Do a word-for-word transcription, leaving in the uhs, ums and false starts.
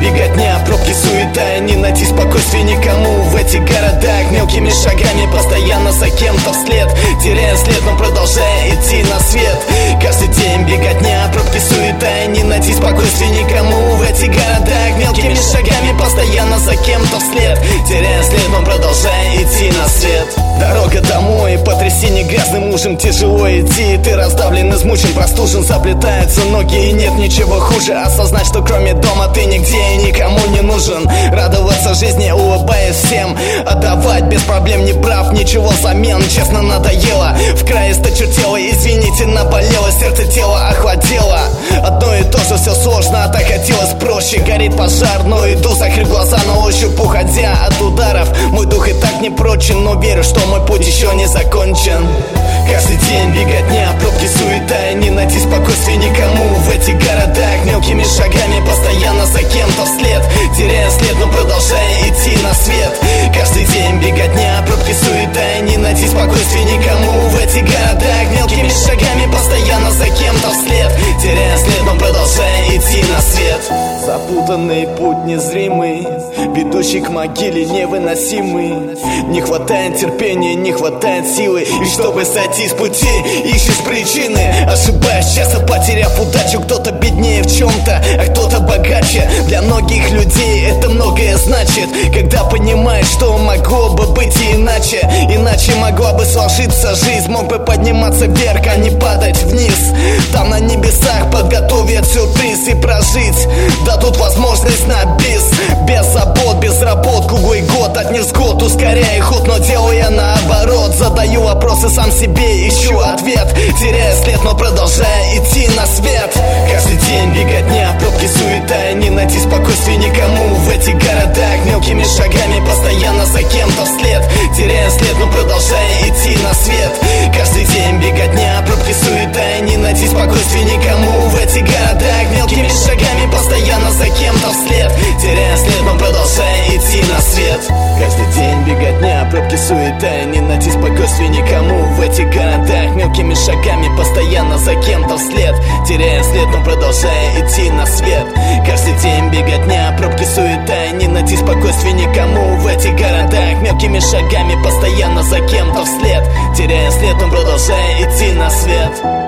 беготня, пробки, суета, не найти спокойствия никому в этих городах. Мелкими шагами, постоянно за кем-то вслед, теряя след, но продолжая идти на свет. Каждый день беготня, пробки, суета, не найти спокойствия никому в этих городах. Мелкими шагами, постоянно за кем-то вслед, теряя след, но продолжая идти на свет. Дорога домой, потрясение грязным мужем, тяжело идти. Ты раздавлен, измучен, простужен, заплетаются ноги, и нет ничего хуже осознать, что кроме дома ты нигде и никому не нужен. Радоваться жизни, улыбаясь всем, отдавать без проблем, не прав, ничего взамен. Честно надоело, в крае сточертело, извините, наболело, сердце тело охладело. Одно и то же, все сложно, а так хотелось проще. Горит пожар, но иду, закрыв глаза на ощупь, уходя от ударов. Мой дух и так не прочен, но верю, что мой путь еще не закончен. Каждый день беготня, пробки, суета, не найти спокойствия никому в этих городах. Мелкими шагами, постоянно за кем-то вслед, теряя след, но продолжая идти на свет. Каждый день беготня, пробки, суета, не найти спокойствия никому в этих городах. Мелкими шагами, постоянно за кем-то вслед, теряя след, но продолжая идти на свет. Запутанный путь незримый, ведущий к могиле невыносимый. Не хватает терпения, не хватает силы, и чтобы сойти с пути, ищешь причины. Ошибаешь, часто потеряв удачу. Кто-то беднее в чем-то, а кто-то богаче. Для многих людей это многое значит, когда понимаешь, что могло бы быть и иначе. Иначе могла бы сложиться жизнь, мог бы подниматься вверх, а не падать вниз. Там на небесах подготовят сюрприз и прожить дадут возможность на бис. Без забот, без работ, круглый год, от невзгод ускоряя ход, но делаю я наоборот. Задаю вопросы сам себе, ищу ответ, теряя след, но продолжая идти на свет. Каждый день беготня, пробки, суета, не найти спокойствия никому в этих городах. Мелкими шагами, постоянно за кем-то вслед, теряя след, но продолжая идти на свет. Каждый день беготня, пробки, суета, не найти спокойствия никому в этих городах. Мелкими шагами, постоянно за кем-то вслед, теряя след, но продолжая идти на свет. Каждый день беготня, пробки, суета, не найти спокойствия никому в этих городах. Мелкими шагами, постоянно за кем-то вслед, теряя след, но продолжая идти на свет. Каждый день беготня, пробки, суета, не найти спокойствия никому в этих городах. Мелкими шагами, постоянно за кем-то вслед, теряя след, но продолжая идти на свет.